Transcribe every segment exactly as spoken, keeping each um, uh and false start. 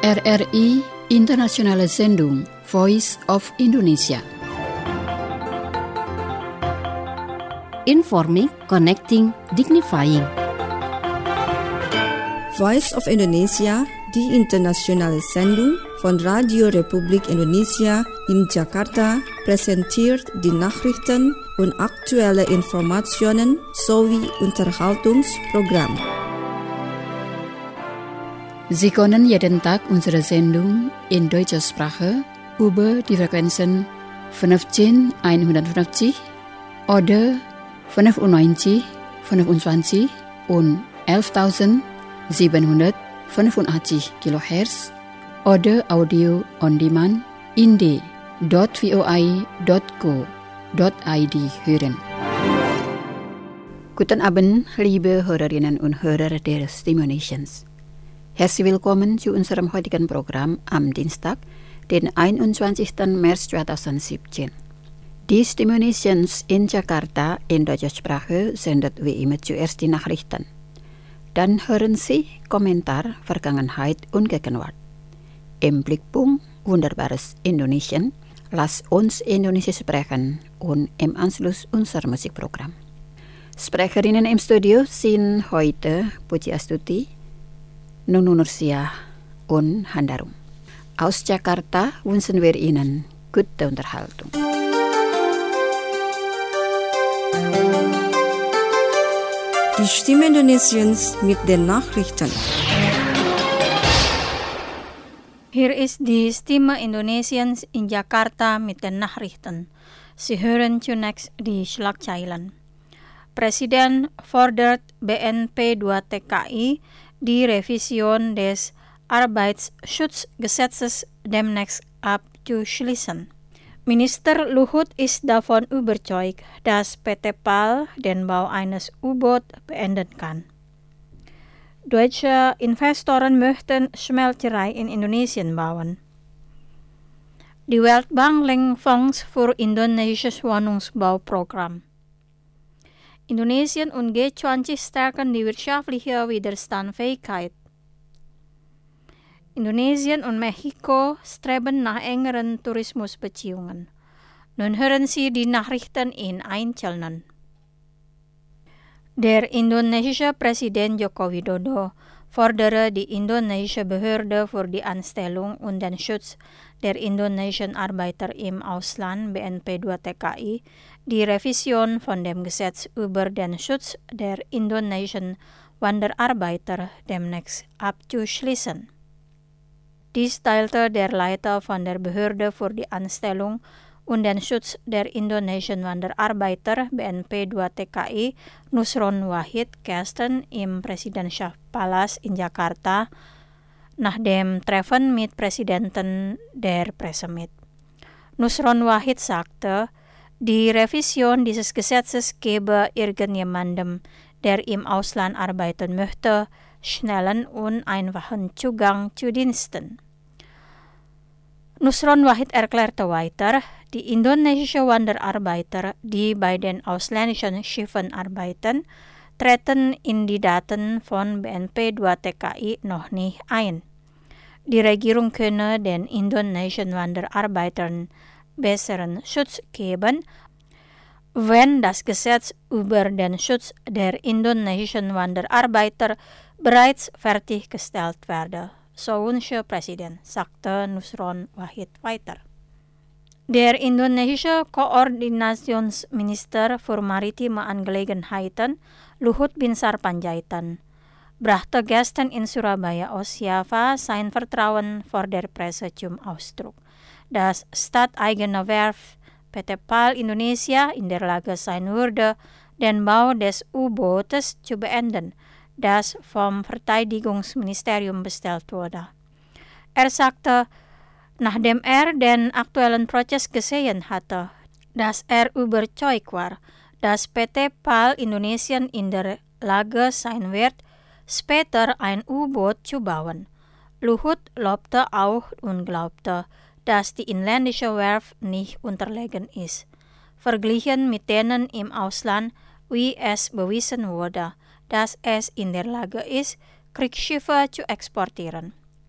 R R I Internationale Sendung Voice of Indonesia. Informing, connecting, dignifying. Voice of Indonesia, die internationale Sendung von Radio Republik Indonesia in Jakarta, präsentiert die Nachrichten und aktuelle Informationen sowie Unterhaltungsprogramm. Sie können jeden Tag unsere Sendung in deutscher Sprache über die Frequenzen fünfzehn einhundertfünfzig oder fünfundneunzig fünfundzwanzig und elftausendsiebenhundertfünfundachtzig Kilohertz oder Audio on Demand in d punkt voi punkt co punkt id hören. Guten Abend, liebe Hörerinnen und Hörer der Stimulations. Herzlich willkommen zu unserem heutigen Programm am Dienstag, den einundzwanzigsten März zweitausendsiebzehn. Die Stimulations in Jakarta in deutscher Sprache sendet wie immer zuerst die Nachrichten. Dann hören Sie Kommentar Vergangenheit und Gegenwart. Im Blickpunkt Wunderbares Indonesien, lass uns Indonesisch sprechen und im Anschluss unser Musikprogramm. Sprecherinnen im Studio sind heute Puji Astuti, Nunu Nursiah und Handarum. Aus Jakarta wünschen wir Ihnen gute Unterhaltung. Die Stimme Indonesiens mit den Nachrichten. Hier ist die Stimme Indonesiens in Jakarta mit den Nachrichten. Sie hören zunächst die Schlagzeilen. Presiden fordert B N P dua T K I die Revision des Arbeitsschutzgesetzes demnächst abzuschließen. Minister Luhut ist davon überzeugt, dass P T Pal den Bau eines U-Boot beenden kann. Deutsche Investoren möchten Schmelzerei in Indonesien bauen. Die Weltbank lenkt Fonds für indonesisches Wohnungsbauprogramm. Indonesien und G zwanzig stärken die wirtschaftliche Widerstandsfähigkeit. Indonesien und Mexiko streben nach engeren Tourismusbeziehungen. Nun hören Sie die Nachrichten in Einzelnen. Der indonesische Präsident Joko Widodo fordere die indonesische Behörde für die Anstellung und den Schutz der indonesischen Arbeiter im Ausland B N P dua T K I die Revision von dem Gesetz über den Schutz der indonesischen Wanderarbeiter demnächst abzuschließen. Dies teilte der Leiter von der Behörde für die Anstellung und den Schutz der indonesischen Wanderarbeiter B N P dua T K I Nusron Wahid gestern im Präsidentschaftspalast in Jakarta nach dem Treffen mit Präsidenten der Presse mit. Nusron Wahid sagte, die Revision dieses Gesetzes gebe irgendjemandem, der im Ausland arbeiten möchte, schnellen und einfachen Zugang zu Diensten. Nusron Wahid erklärte weiter, die indonesischen Wanderarbeiter, die bei den ausländischen Schiffen arbeiten, treten in die Daten von B N P dua T K I noch nicht ein. Die Regierung könne den indonesischen Wanderarbeitern besseren Schutz geben, wenn das Gesetz über den Schutz der indonesischen Wanderarbeiter bereits fertiggestellt werde, so wünschte Präsident, sagte Nusron Wahid weiter. Der indonesische Koordinationsminister für maritime Angelegenheiten, Luhut Binsar Panjaitan, brachte gestern in Surabaya aus Java sein Vertrauen vor der Presse zum Ausdruck, dass staateigene Werft P T Pal Indonesia in der Lage sein würde, den Bau des U-Bootes zu beenden, das vom Verteidigungsministerium bestellt wurde. Er sagte, nachdem er den aktuellen Prozess gesehen hatte, dass er überzeugt war, dass P T Pal Indonesia in der Lage sein wird, später ein U-Boot zu bauen. Luhut lobte auch und glaubte, dass die inländische Werft nicht unterlegen ist, verglichen mit denen im Ausland, wie es bewiesen wurde, dass es in der Lage ist, Kriegsschiffe zu exportieren.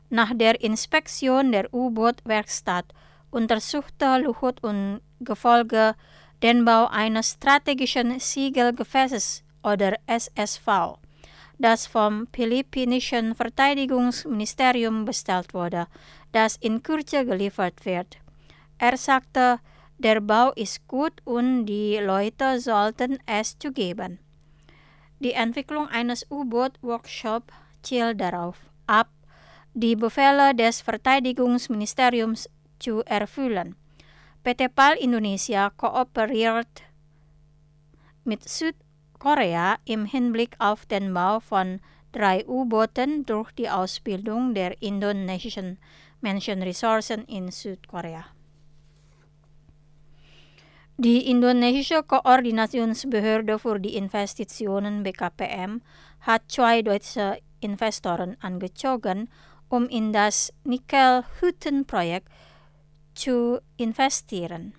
Nach der Inspektion der U-Boot-Werkstatt untersuchte Luhut und Gefolge den Bau eines strategischen Segelgefäßes oder S S V, das vom philippinischen Verteidigungsministerium bestellt wurde, das in Kürze geliefert wird. Er sagte, der Bau ist gut und die Leute sollten es zugeben. Die Entwicklung eines U-Boot-Workshops zielt darauf ab, die Befehle des Verteidigungsministeriums zu erfüllen. P T PAL Indonesia kooperiert mit Südkorea im Hinblick auf den Bau von drei U-Booten durch die Ausbildung der indonesischen Menschenressourcen in Südkorea. Die indonesische Koordinationsbehörde für die Investitionen B K P M hat zwei deutsche Investoren angezogen, um in das Nickel-Hütten-Projekt zu investieren,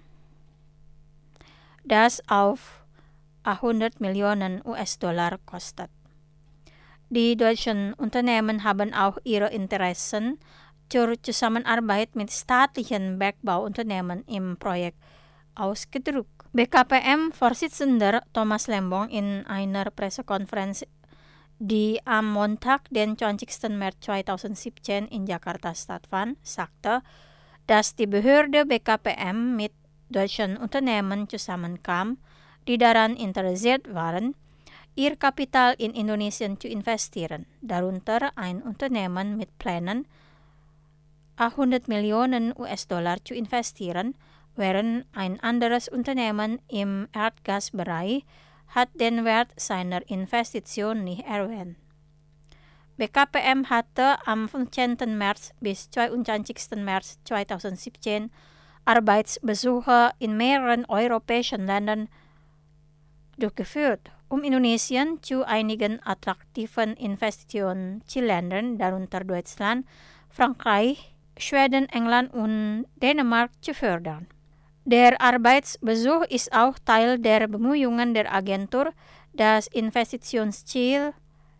das auf hundert Millionen U S-Dollar kostet. Die deutschen Unternehmen haben auch ihre Interessen zur Zusammenarbeit mit staatlichen Bergbauunternehmen im Projekt ausgedrückt. B K P M-Vorsitzender Thomas Lembong in einer Pressekonferenz, die am Montag, den zwanzigsten März zweitausendsiebzehn in Jakarta stattfand, sagte, dass die Behörde B K P M mit deutschen Unternehmen zusammenkam, die daran interessiert waren, ihr Kapital in Indonesien zu investieren, darunter ein Unternehmen mit Plänen, hundert Millionen U S-Dollar zu investieren, während ein anderes Unternehmen im Erdgasbereich hat den Wert seiner Investition nicht erwähnt. B K P M hatte am fünfzehnten März bis zweiundzwanzigsten März zweitausendsiebzehn Arbeitsbesuche in mehreren europäischen Ländern durchgeführt, um Indonesien zu einigen attraktiven Investitionszielländern, darunter Deutschland, Frankreich, Schweden, England und Dänemark zu fördern. Der Arbeitsbesuch ist auch Teil der Bemühungen der Agentur, das Investitionsziel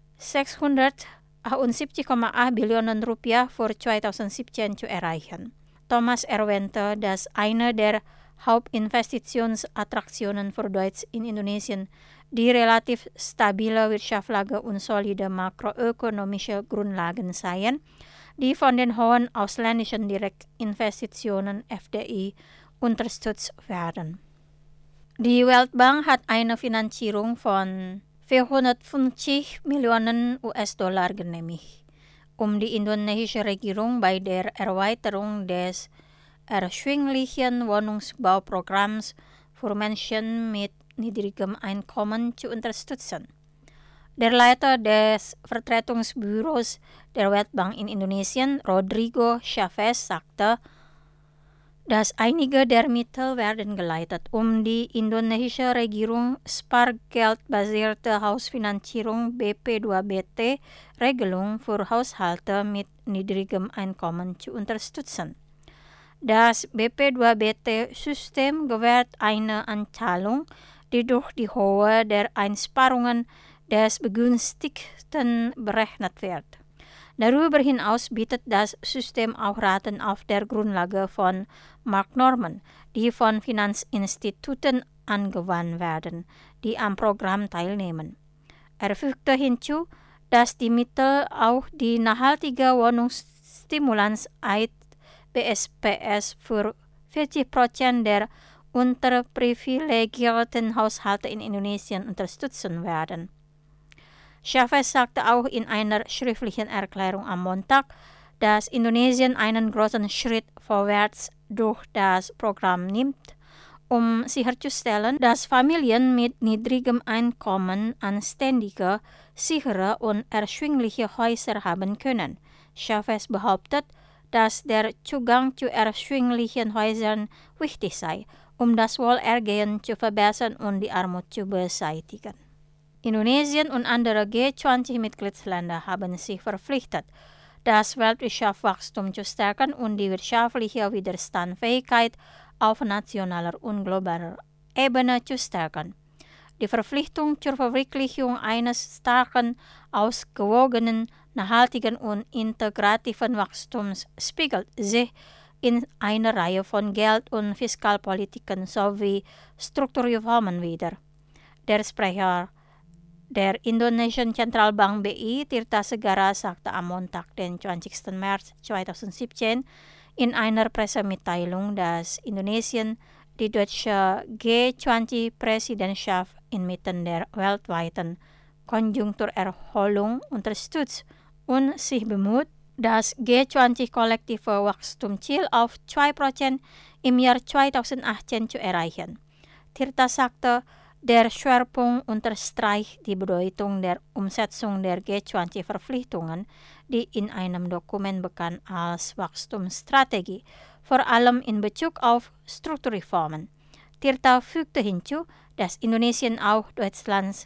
sechshundertachtzig Komma acht Billionen Rupiah für zweitausendsiebzehn zu erreichen. Thomas erwähnte, dass eine der Hauptinvestitionsattraktionen für Deutsch in Indonesien die relativ stabile Wirtschaftslage und solide makroökonomische Grundlagen seien, die von den hohen ausländischen Direktinvestitionen F D I unterstützt werden. Die Weltbank hat eine Finanzierung von vierhundertfünfzig Millionen U S-Dollar genehmigt, um die indonesische Regierung bei der Erweiterung des erschwinglichen Wohnungsbauprogramms für Menschen mit niedrigem Einkommen zu unterstützen. Der Leiter des Vertretungsbüros der Weltbank in Indonesien, Rodrigo Chavez, sagte, dass einige der Mittel werden geleitet, um die indonesische Regierung spargeldbasierte Hausfinanzierung B P zwei B T-Regelung für Haushalte mit niedrigem Einkommen zu unterstützen. Das B P zwei B T-System gewährt eine Anzahlung, die durch die Höhe der Einsparungen des Begünstigten berechnet wird. Darüber hinaus bietet das System auch Raten auf der Grundlage von Marktnormen, die von Finanzinstituten angewandt werden, die am Programm teilnehmen. Er fügte hinzu, dass die Mittel auch die nachhaltige Wohnungsstimulans I D B S P S für vierzig Prozent der unterprivilegierten Haushalte in Indonesien unterstützen werden. Chavez sagte auch in einer schriftlichen Erklärung am Montag, dass Indonesien einen großen Schritt vorwärts durch das Programm nimmt, um sicherzustellen, dass Familien mit niedrigem Einkommen anständige, sichere und erschwingliche Häuser haben können. Chavez behauptet, dass der Zugang zu erschwinglichen Häusern wichtig sei, um das Wohlergehen zu verbessern und die Armut zu beseitigen. Indonesien und andere G zwanzig-Mitgliedsländer haben sich verpflichtet, das Weltwirtschaftswachstum zu stärken und die wirtschaftliche Widerstandsfähigkeit auf nationaler und globaler Ebene zu stärken. Die Verpflichtung zur Verwirklichung eines starken, ausgewogenen, nachhaltigen und integrativen Wachstums spiegelt sich in einer Reihe von Geld- und Fiskalpolitiken sowie Strukturreformen wider. Der Sprecher der Indonesian Zentralbank B I, Tirta Segara, sagte am Montag, den zwanzigsten März zweitausendsiebzehn, in einer Pressemitteilung, dass Indonesien die deutsche G zwanzig-Präsidentschaft inmitten der weltweiten Konjunkturerholung unterstützt und sich bemüht, das G zwanzig-kollektive Wachstumsziel auf zwei Prozent im Jahr zweitausendachtzehn zu erreichen. Tirta sagte, der Schwerpunkt unterstreicht die Bedeutung der Umsetzung der G zwanzig-Verpflichtungen, die in einem Dokument bekannt als Wachstumsstrategie, vor allem in Bezug auf Strukturreformen. Tirta fügte hinzu, dass Indonesien auch Deutschlands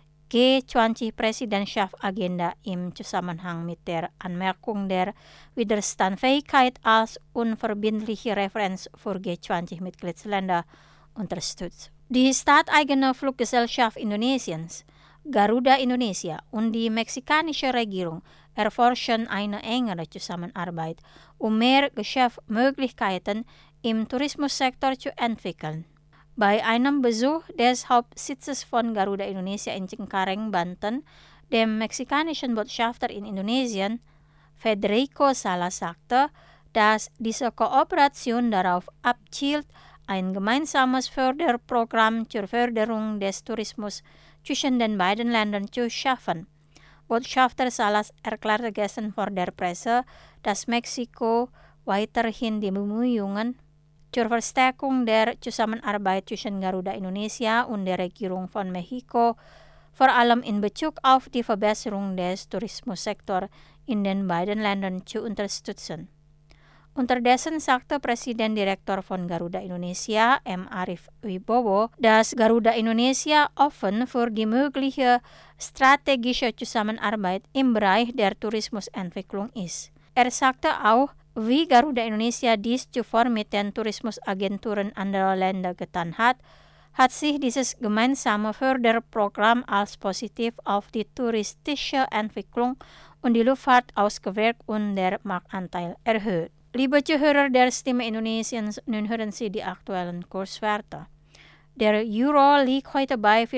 G zwanzig-Präsidentschaftsagenda im Zusammenhang mit der Anmerkung der Widerstandsfähigkeit als unverbindliche Referenz für G zwanzig-Mitgliedsländer unterstützt. Die staatseigene Fluggesellschaft Indonesiens, Garuda Indonesia, und die mexikanische Regierung erforschen eine engere Zusammenarbeit, um mehr Geschäftsmöglichkeiten im Tourismussektor zu entwickeln. Bei einem Besuch des Hauptsitzes von Garuda Indonesia in Cengkareng, Banten, dem mexikanischen Botschafter in Indonesien, Federico Salas, sagte, dass diese Kooperation darauf abzielt, ein gemeinsames Förderprogramm zur Förderung des Tourismus zwischen den beiden Ländern zu schaffen. Botschafter Salas erklärte gestern vor der Presse, dass Mexiko weiterhin die Bemühungen zur Verstärkung der Zusammenarbeit zwischen Garuda Indonesia und der Regierung von Mexiko, vor allem in Bezug auf die Verbesserung des Tourismussektors in den beiden Ländern zu unterstützen. Unterdessen sagte Präsident-Direktor von Garuda Indonesia, M. Arief Wibowo, dass Garuda Indonesia offen für die mögliche strategische Zusammenarbeit im Bereich der Tourismusentwicklung ist. Er sagte auch, wie Garuda Indonesia dies zuvor mit den Tourismusagenturen anderer Länder getan hat, hat sich dieses gemeinsame Förderprogramm als positiv auf die touristische Entwicklung und die Luftfahrt ausgewirkt und der Marktanteil erhöht. Liebe Zuhörer der Stimme Indonesiens, nun hören Sie die aktuellen Kurswerte. Der Euro liegt heute bei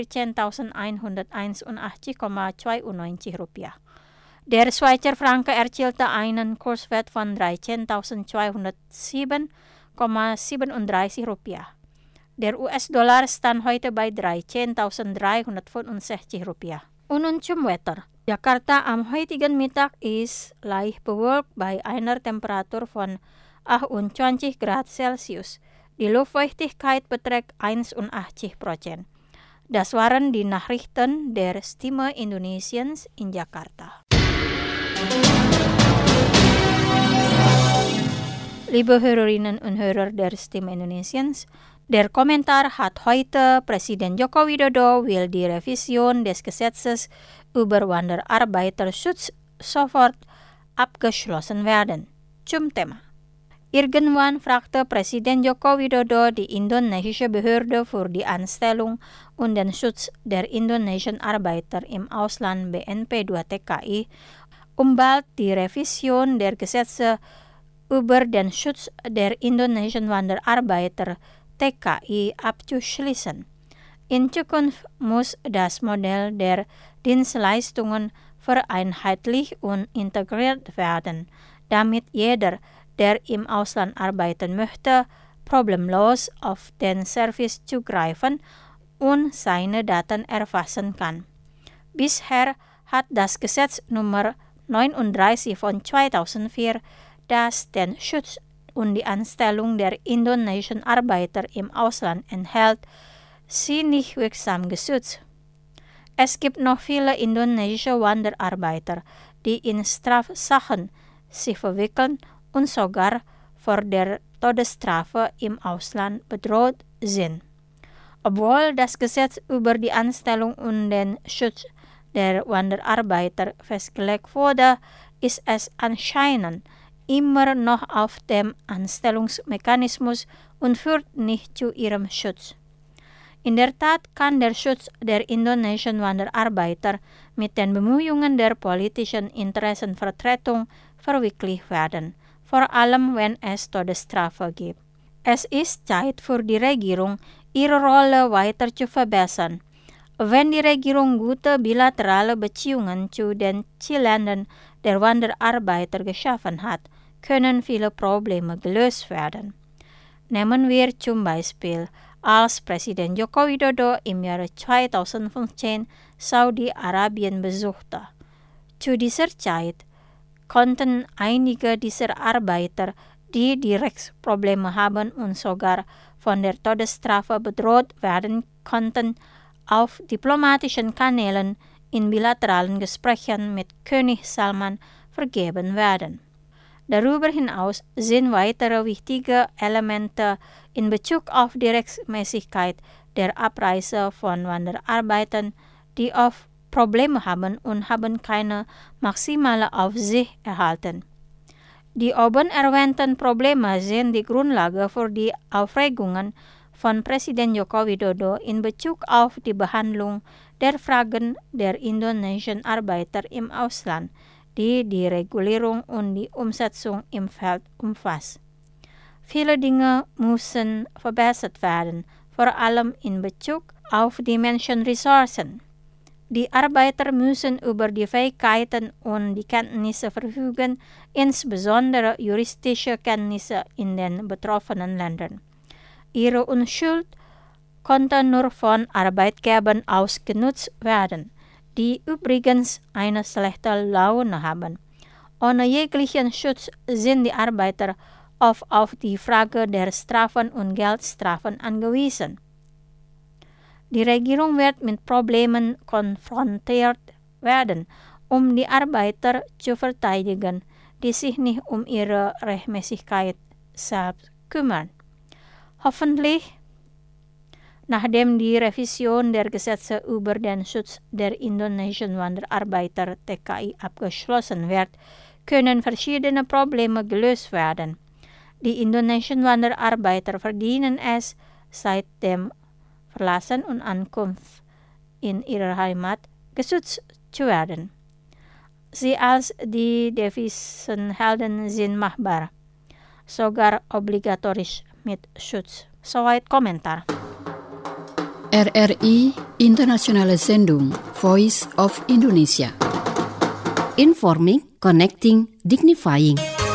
vierzehntausendeinhunderteinundachtzig Komma zweiundneunzig Rupiah. Der Schweizer Franken erzielte einen Kurswert von dreizehntausendzweihundertsieben Komma siebenunddreißig Rupiah. Der U S-Dollar stand heute bei dreizehntausenddreihundertfünfundsechzig Rupiah. Und nun zum Wetter. Jakarta am heutigen Mittag ist leicht bewölkt bei einer Temperatur von achtundzwanzig Grad Celsius. Die Luftfeuchtigkeit beträgt einundachtzig Prozent. Das waren die Nachrichten der Stimme Indonesiens in Jakarta. Liebe Hörerinnen und Hörer der Stimme Indonesiens, der Kommentar hat heute Präsident Joko Widodo will die Revision des Gesetzes über Wanderarbeiterschutz sofort abgeschlossen werden. Zum Thema. Irgendwann fragte Präsident Joko Widodo die indonesische Behörde für die Anstellung und den Schutz der indonesischen Arbeiter im Ausland B N P zwei T K I, um bald die Revision der Gesetze über den Schutz der indonesischen Wanderarbeiter T K I abzuschließen. In Zukunft muss das Modell der Dienstleistungen vereinheitlicht und integriert werden, damit jeder, der im Ausland arbeiten möchte, problemlos auf den Service zugreifen und seine Daten erfassen kann. Bisher hat das Gesetz Nummer neununddreißig von zweitausendvier, das den Schutz und die Anstellung der indonesischen Arbeiter im Ausland enthält, sie nicht wirksam geschützt. Es gibt noch viele indonesische Wanderarbeiter, die in Strafsachen sich verwickeln und sogar vor der Todesstrafe im Ausland bedroht sind. Obwohl das Gesetz über die Anstellung und den Schutz der Wanderarbeiter festgelegt wurde, ist es anscheinend immer noch auf dem Anstellungsmechanismus und führt nicht zu ihrem Schutz. In der Tat kann der Schutz der indonesischen Wanderarbeiter mit den Bemühungen der politischen Interessenvertretung verwirklicht werden, vor allem wenn es Todesstrafe gibt. Es ist Zeit für die Regierung, ihre Rolle weiter zu verbessern. Wenn die Regierung gute bilaterale Beziehungen zu den Zielländern der Wanderarbeiter geschaffen hat, können viele Probleme gelöst werden. Nehmen wir zum Beispiel, als Präsident Joko Widodo im Jahre zweitausendfünfzehn Saudi-Arabien besuchte. Zu dieser Zeit konnten einige dieser Arbeiter, die direkt Probleme haben und sogar von der Todesstrafe bedroht werden konnten, auf diplomatischen Kanälen in bilateralen Gesprächen mit König Salman vergeben werden. Darüber hinaus sind weitere wichtige Elemente in Bezug auf die Rechtmäßigkeit der Abreise von Wanderarbeitern, die oft Probleme haben und haben keine maximale Aufsicht erhalten. Die oben erwähnten Probleme sind die Grundlage für die Aufregungen von Präsident Joko Widodo in Bezug auf die Behandlung der Fragen der indonesischen Arbeiter im Ausland, die die Regulierung und die Umsetzung im Feld umfasst. Viele Dinge müssen verbessert werden, vor allem in Bezug auf die Menschenressourcen. Die Arbeiter müssen über die Fähigkeiten und die Kenntnisse verfügen, insbesondere juristische Kenntnisse in den betroffenen Ländern. Ihre Unschuld konnte nur von Arbeitgebern ausgenutzt werden, die übrigens eine schlechte Laune haben. Ohne jeglichen Schutz sind die Arbeiter oft auf die Frage der Strafen und Geldstrafen angewiesen. Die Regierung wird mit Problemen konfrontiert werden, um die Arbeiter zu verteidigen, die sich nicht um ihre Rechtmäßigkeit selbst kümmern. Hoffentlich, nachdem die Revision der Gesetze über den Schutz der indonesischen Wanderarbeiter T K I abgeschlossen wird, können verschiedene Probleme gelöst werden. Die indonesischen Wanderarbeiter verdienen es, seit dem Verlassen und Ankunft in ihrer Heimat geschützt zu werden. Sie als die Devisenhelden sind machbar, sogar obligatorisch mit Schutz. Soweit Kommentar. R R I Internationale Sendung Voice of Indonesia. Informing, connecting, dignifying.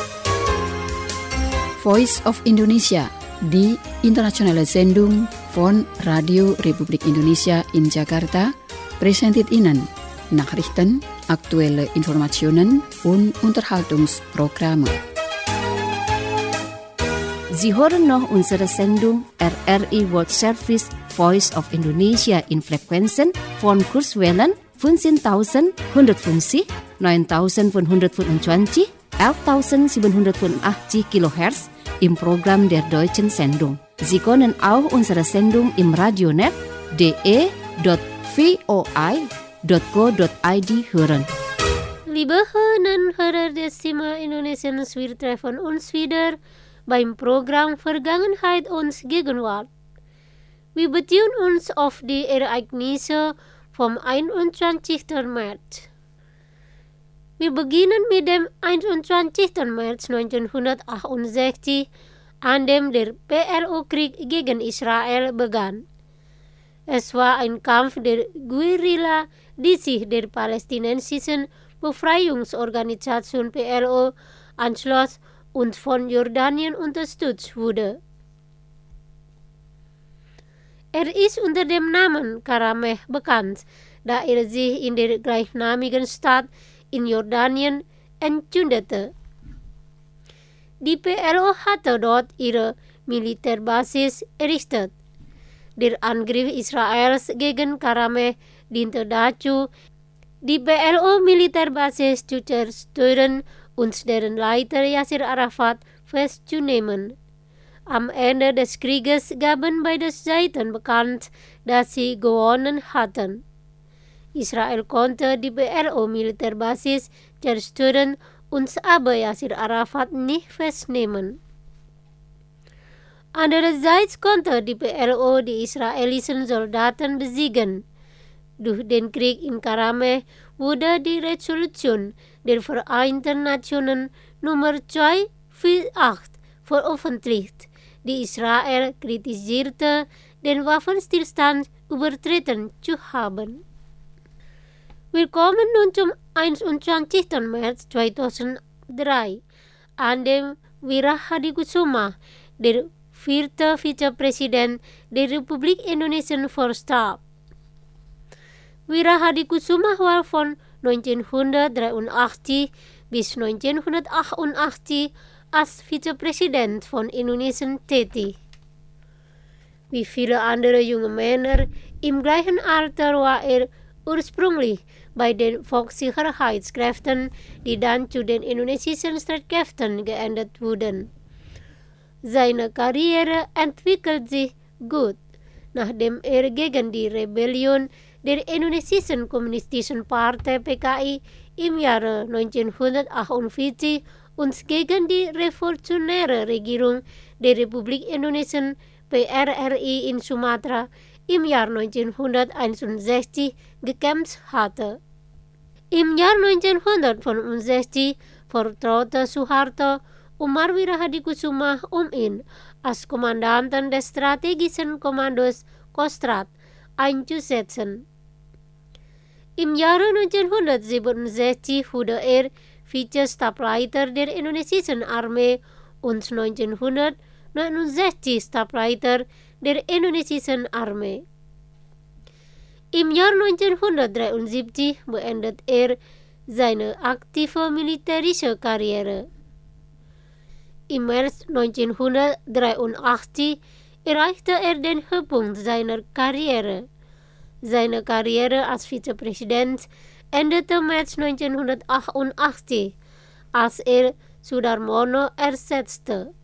Voice of Indonesia, die internationale Sendung von Radio Republik Indonesia in Jakarta, präsentiert Ihnen Nachrichten, aktuelle Informationen und Unterhaltungsprogramme. Sie hören noch unsere Sendung R R I World Service Voice of Indonesia in Frequenzen von Kurzwellen fünfzehntausendeinhundertfünfzig, neuntausendfünfhundertfünfundzwanzig, elftausendsiebenhundertfünfundachtzig Kilohertz im Programm der deutschen Sendung. Sie können auch unsere Sendung im Radionet d e dot voi dot co dot i d hören. Liebe Hörerinnen und Hörer des Stimme Indonesiens, wir treffen uns wieder beim Programm Vergangenheit und Gegenwart. Wir beziehen uns auf die Ereignisse vom einundzwanzigsten März. Wir beginnen mit dem einundzwanzigsten März neunzehnhundertachtundsechzig, an dem der P L O-Krieg gegen Israel begann. Es war ein Kampf der Guerilla, die sich der palästinensischen Befreiungsorganisation P L O anschloss und von Jordanien unterstützt wurde. Er ist unter dem Namen Karameh bekannt, da er sich in der gleichnamigen Stadt in Jordanien entzündete. Die P L O hatte dort ihre Militärbasis errichtet. Der Angriff Israels gegen Karameh diente dazu, die P L O-Militärbasis zu zerstören und deren Leiter Yasser Arafat festzunehmen. Am Ende des Krieges gaben beide Seiten bekannt, dass sie gewonnen hatten. Israel konnte die P L O-Militärbasis zerstören und aber Yasser Arafat nicht festnehmen. Andererseits konnte die P L O die israelischen Soldaten besiegen. Durch den Krieg in Karameh wurde die Resolution der Vereinten Nationen Nummer zweihundertachtzig veröffentlicht, die Israel kritisierte, den Waffenstillstand übertreten zu haben. Wir kommen nun zum einundzwanzigsten März zweitausenddrei, an dem Wira Hadikusuma, der vierte Vizepräsident der Republik Indonesien, verstarb. Wira Hadikusuma war von neunzehnhundertdreiundachtzig bis neunzehnhundertachtundachtzig als Vizepräsident von Indonesien tätig. Wie viele andere junge Männer im gleichen Alter war er ursprünglich bei den Volkssicherheitskräften, die dann zu den indonesischen Streitkräften geändert wurden. Seine Karriere entwickelt sich gut, nachdem er gegen die Rebellion der Indonesischen Kommunistischen Partei P K I im Jahre neunzehnhundertachtundvierzig und gegen die revolutionäre Regierung der Republik Indonesien P R R I in Sumatra im Jahr neunzehnhunderteinundsechzig gekämpft hatte. Im Jahr neunzehnhundertfünfundsechzig vertraute Suharto Umar Wira Hadikusuma, um ihn als Kommandanten des strategischen Kommandos Kostrad einzusetzen. Im Jahre neunzehnhundertsiebenundsechzig wurde er Vize-Stableiter der indonesischen Armee und neunzehnhundertneunundsechzig Stableiter der indonesischen Armee. Im Jahr neunzehnhundertdreiundsiebzig beendet er seine aktive militärische Karriere. Im März neunzehnhundertdreiundachtzig erreichte er den Höhepunkt seiner Karriere. Seine Karriere als Vizepräsident endete März neunzehnhundertachtundachtzig, als er Sudarmono ersetzte.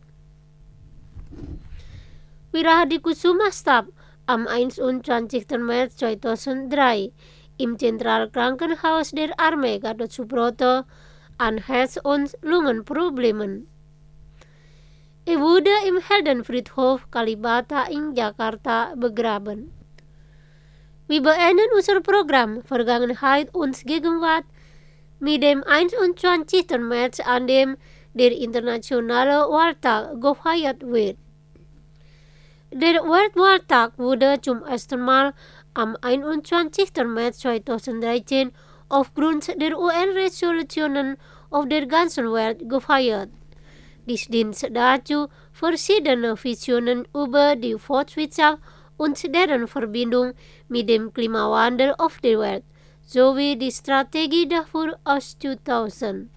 Wira Hadikusuma starb am einundzwanzigsten März zweitausenddrei im Zentralkrankenhaus der Armee Gatot Subroto an Herz- und Lungenproblemen. Er wurde im Heldenfriedhof Kalibata in Jakarta begraben. Wir beenden unser Programm Vergangenheit und Gegenwart mit dem einundzwanzigsten März, an dem der internationale Wahltag gefeiert wird. Der Weltwahltag wurde zum ersten Mal am einundzwanzigsten März zweitausenddreizehn aufgrund der U N-Resolutionen auf der ganzen Welt gefeiert. Dies dient dazu, verschiedene Visionen über die Fortwirtschaft und deren Verbindung mit dem Klimawandel auf der Welt sowie die Strategie dafür aus zweitausend.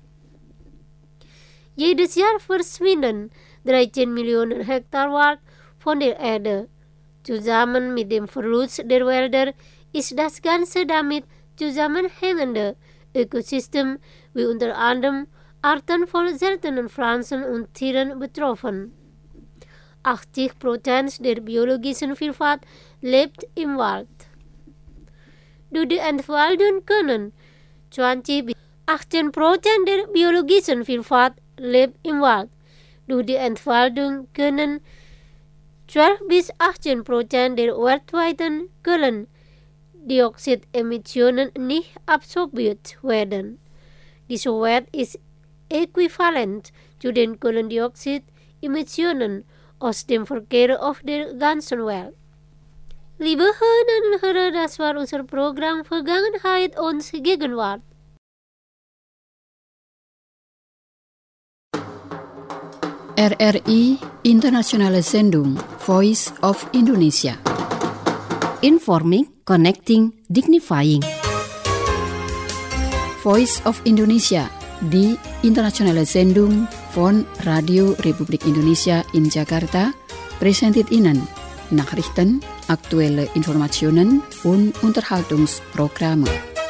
Jedes Jahr verschwinden dreizehn Millionen Hektar Wald von der Erde. Zusammen mit dem Verlust der Wälder ist das ganze damit zusammenhängende Ökosystem wie unter anderem Arten von seltenen Pflanzen und Tieren betroffen. achtzig Prozent der biologischen Vielfalt lebt im Wald. Durch die Entwaldung können zwanzig bis achtzehn Prozent der biologischen Vielfalt lebt im Wald. Durch die Entwaldung können zwölf bis achtzehn Prozent der weltweiten Kohlendioxidemissionen nicht absorbiert werden. Dieser Wert ist äquivalent zu den Kohlendioxidemissionen aus dem Verkehr auf der ganzen Welt. Liebe Hörerinnen und Hörer, das war unser Programm Vergangenheit und Gegenwart. R R I Internationale Sendung Voice of Indonesia. Informing, connecting, dignifying. Voice of Indonesia, die internationale Sendung von Radio Republik Indonesia in Jakarta, präsentiert Ihnen Nachrichten, aktuelle Informationen und Unterhaltungsprogramme.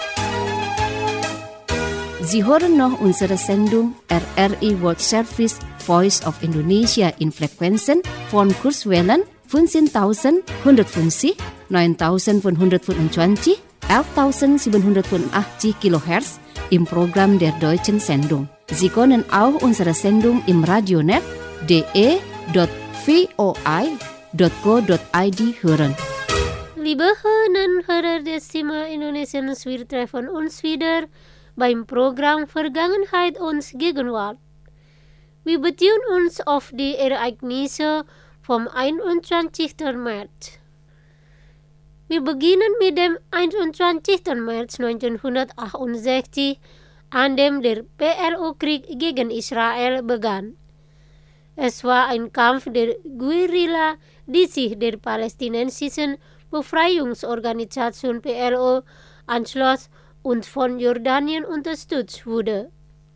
Sie hören noch unsere Sendung R R I World Service Voice of Indonesia in Frequenzen von Kurzwellen fünfzehntausendeinhundertfünfzig, neuntausendfünfhundertfünfundzwanzig, elftausendsiebenhundertfünfundachtzig Kilohertz im Programm der Deutschen Sendung. Sie können auch unsere Sendung im Radionet de dot v o i dot co dot i d hören. Liebe Hörner und Hörer des Stimme Indonesiens, wir treffen uns wieder beim Programm Vergangenheit und Gegenwart. Wir beziehen uns auf die Ereignisse vom einundzwanzigsten März. Wir beginnen mit dem einundzwanzigsten März neunzehnhundertachtundsechzig, an dem der P L O-Krieg gegen Israel begann. Es war ein Kampf der Guerilla, die sich der palästinensischen Befreiungsorganisation P L O anschloss und von Jordanien unterstützt wurde.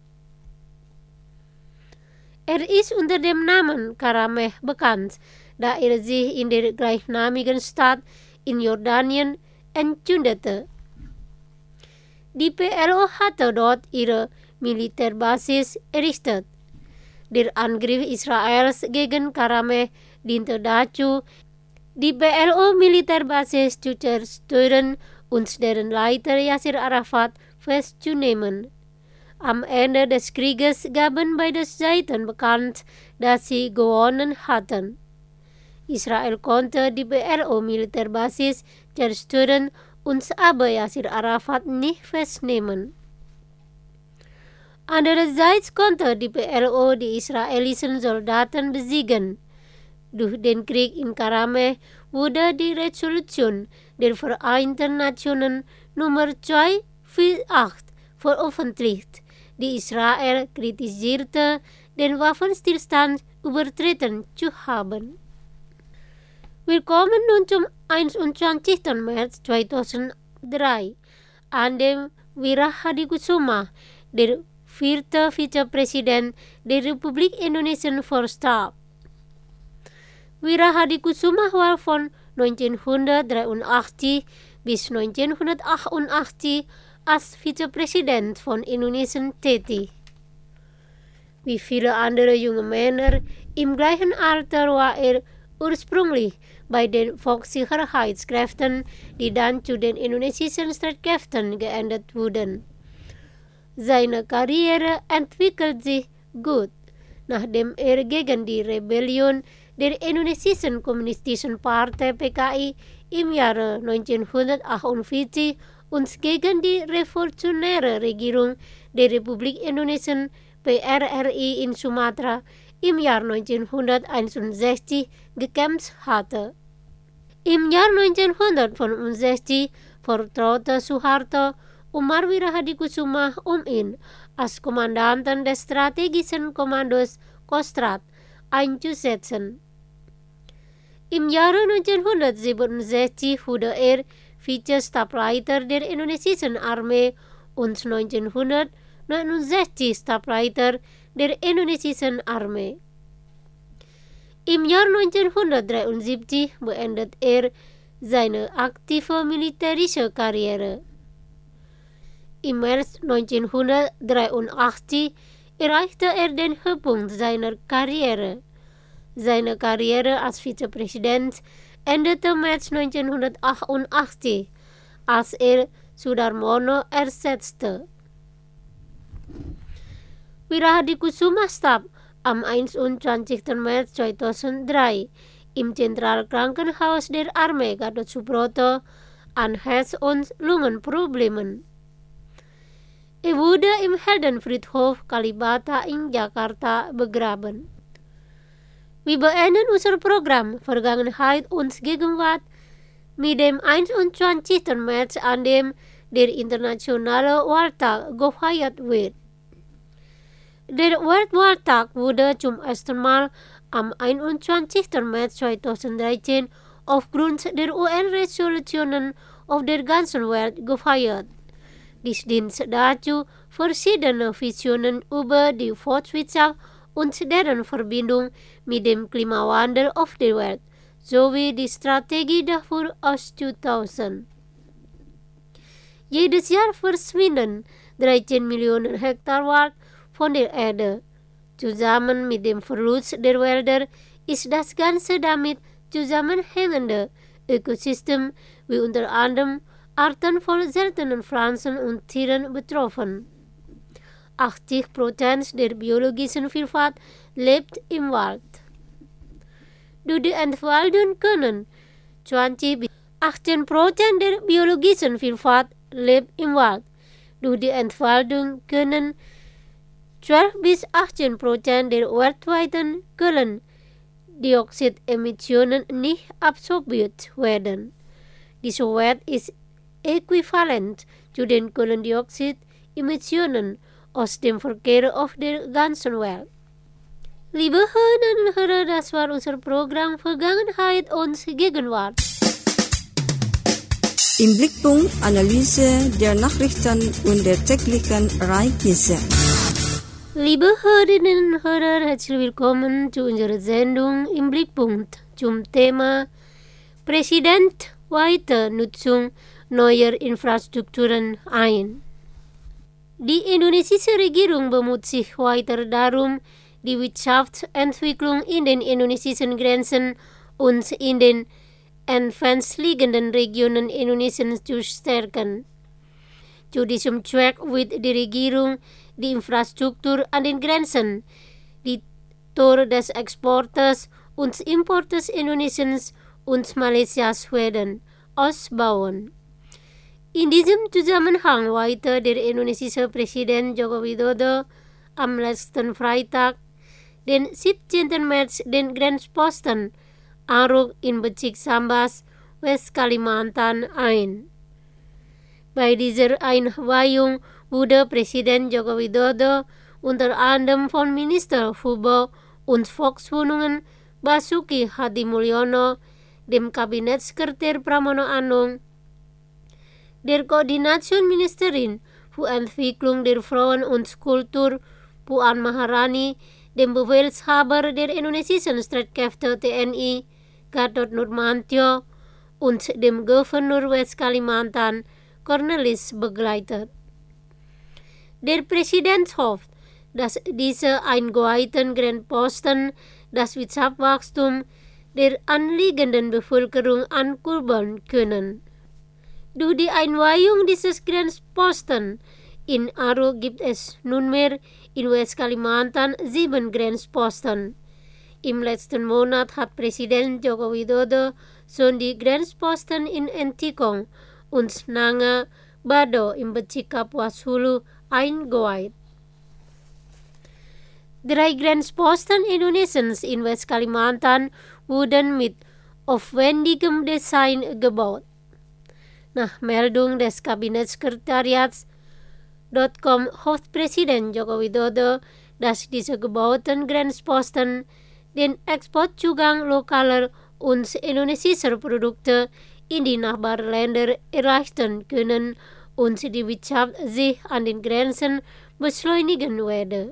Er ist unter dem Namen Karameh bekannt, da er sich in der gleichnamigen Stadt in Jordanien entzündete. Die P L O hatte dort ihre Militärbasis errichtet. Der Angriff Israels gegen Karameh diente dazu, die P L O-Militärbasis zu zerstören und deren Leiter Yasser Arafat festzunehmen. Am Ende des Krieges gaben beide Seiten bekannt, dass sie gewonnen hatten. Israel konnte die P L O-Militärbasis zerstören und aber Yasser Arafat nicht festnehmen. Andererseits konnte die P L O die israelischen Soldaten besiegen. Durch den Krieg in Karameh wurde die Resolution der Vereinten Nationen Nummer zweihundertachtzig veröffentlicht, die Israel kritisierte, den Waffenstillstand übertreten zu haben. Wir kommen nun zum einundzwanzigsten März zweitausenddrei, an dem Wira Hadikusuma, der vierte Vizepräsident der Republik Indonesien, verstarb. Wira Hadikusuma war von neunzehnhundertdreiundachtzig bis neunzehnhundertachtundachtzig als Vizepräsident von Indonesien tätig. Wie viele andere junge Männer im gleichen Alter war er ursprünglich bei den Volkssicherheitskräften, die dann zu den indonesischen Streitkräften geändert wurden. Seine Karriere entwickelt sich gut, nachdem er gegen die Rebellion der Indonesischen Kommunistischen Partei P K I im Jahre neunzehnhundertachtundvierzig und gegen die revolutionäre Regierung der Republik Indonesien P R R I in Sumatra im Jahr neunzehnhunderteinundsechzig gekämpft hatte. Im Jahr neunzehnhundertfünfundsechzig vertraute Suharto Umar Wira Hadikusuma, um ihn als Kommandanten des strategischen Kommandos Kostrad einzusetzen. Im Jahre neunzehnhundertsiebenundsechzig wurde er Vize-Stableiter der indonesischen Armee und neunzehnhundertneunundsechzig Stableiter der indonesischen Armee. Im Jahr neunzehnhundertdreiundsiebzig beendet er seine aktive militärische Karriere. Im März neunzehnhundertdreiundachtzig erreichte er den Höhepunkt seiner Karriere. Seine Karriere als Vizepräsident endete März neunzehnhundertachtundachtzig, als er Sudarmono ersetzte. Wira Hadikusuma starb am einundzwanzigsten März zweitausenddrei im Zentralkrankenhaus der Armee Gatot Subroto an Herz- und Lungenproblemen. Er wurde im Heldenfriedhof Kalibata in Jakarta begraben. Wir beenden unser Programm Vergangenheit und Gegenwart mit dem einundzwanzigsten März, an dem der internationale Wahltag gefeiert wird. Der Weltwahltag wurde zum ersten Mal am einundzwanzigsten März zweitausenddreizehn aufgrund der U N-Resolutionen auf der ganzen Welt gefeiert. Dies dient dazu, verschiedene Visionen über die Fortwirtschaft und deren Verbindung mit dem Klimawandel auf der Welt sowie die Strategie dafür auszustatten. Jedes Jahr verschwinden dreizehn Millionen Hektar Wald von der Erde. Zusammen mit dem Verlust der Wälder ist das ganze damit zusammenhängende Ökosystem wie unter anderem Arten von seltenen Pflanzen und Tieren betroffen. achtzig Prozent der biologischen Vielfalt lebt im Wald. door de entwalding kunnen. twintig bis achttien procent der biologischen Vielfalt lebt im Wald. Durch die Entwaldung können zwölf bis achtzehn Prozent der weltweiten Kohlendioxidemissionen nicht absorbiert werden. Dieser Wert ist äquivalent zu den Kohlendioxidemissionen aus dem Verkehr auf der ganzen Welt. Liebe Hörerinnen und Hörer, das war unser Programm Vergangenheit und Gegenwart. Im Blickpunkt Analyse der Nachrichten und der täglichen Ereignisse. Liebe Hörerinnen und Hörer, herzlich willkommen zu unserer Sendung Im Blickpunkt zum Thema Präsident weiter Nutzung neuer Infrastrukturen ein. Die indonesische Regierung bemüht sich weiter darum, die Wirtschaftsentwicklung in den indonesischen Grenzen und in den entferntliegenden Regionen Indonesiens zu stärken. Zu diesem Zweck wird die Regierung die Infrastruktur an den Grenzen, die Tore des Exportes und Importes Indonesiens und Malaysias werden ausbauen. In diesem Zusammenhang weiter der indonesische Präsident Joko Widodo am letzten Freitag, den siebzehnten März, den Grenzposten Aruk in Becik Sambas, West Kalimantan ein. Bei dieser Einweihung wurde Präsident Joko Widodo unter anderem von Minister Fubo und Volkswohnungen Basuki Hadimulyono, dem Kabinettssekretär Pramono Anung, der Koordinationsministerin für Entwicklung der Frauen und Kultur Puan Maharani, dem Befehlshaber der indonesischen Streitkräfte T N I Gatot Nurmantio und dem Gouverneur West Kalimantan Cornelis begleitet. Der Präsident hofft, dass diese eingeweihten Grenzposten das Wirtschaftswachstum der anliegenden Bevölkerung ankurbeln können. Durch die Einweihung dieses Grenzposten in Aruk gibt es nunmehr in West Kalimantan sieben Grenzposten. Im letzten Monat hat Präsident Joko Widodo schon die Grenzposten in Entikong und Nanga Bado im Becik Kapuas Hulu eingeweiht. Drei Grenzposten Indonesiens in West Kalimantan wurden mit aufwendigem Design gebaut. Nach Meldung des Kabinettssekretariats .com hofft Präsident Joko Widodo, dass diese gebauten Grenzposten den Exportzugang lokaler und indonesischer Produkte in die Nachbarländer erreichen können und die Wirtschaft sich an den Grenzen beschleunigen werde.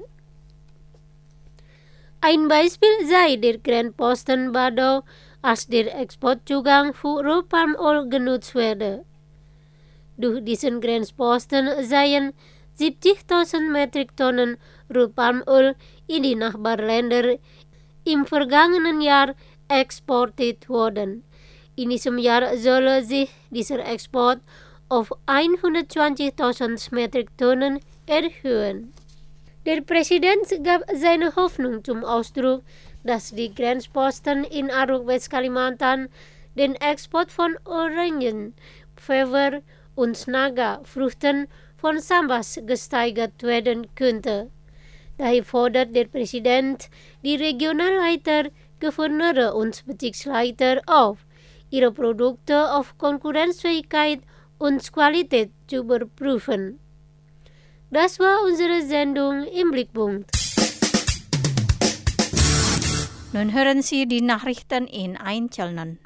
Ein Beispiel sei der Grenzposten Bado, als der Exportzugang für Rohpalmöl genutzt werde. Durch diesen Grenzposten seien siebzigtausend Metriktonnen Rohpalmöl in die Nachbarländer im vergangenen Jahr exportiert worden. In diesem Jahr soll sich dieser Export auf hundertzwanzigtausend Metriktonnen erhöhen. Der Präsident gab seine Hoffnung zum Ausdruck, dass die Grenzposten in Aruk West Kalimantan den Export von Orangen, Pfeffer und Naga-Früchten von Sambas gesteigert werden könnte. Daher fordert der Präsident die Regionalleiter, Gouverneure und Bezirksleiter auf, ihre Produkte auf Konkurrenzfähigkeit und Qualität zu überprüfen. Das war unsere Sendung Im Blickpunkt. Nun hören Sie die Nachrichten in Einzelnen.